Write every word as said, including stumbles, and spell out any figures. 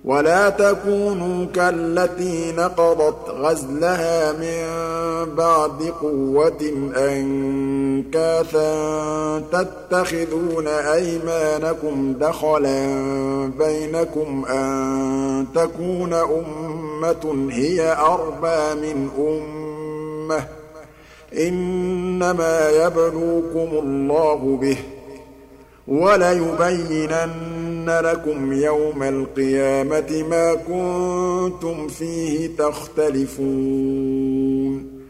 ولا تكونوا كالتي نقضت غزلها من بعد قوة أنكاثا تتخذون أيمانكم دخلا بينكم أن تكون أمة هي أربى من أمة إنما يبلوكم الله به وَلَيُبَيِّنَنَّ لَكُمْ يَوْمَ الْقِيَامَةِ مَا كُنتُمْ فِيهِ تَخْتَلِفُونَ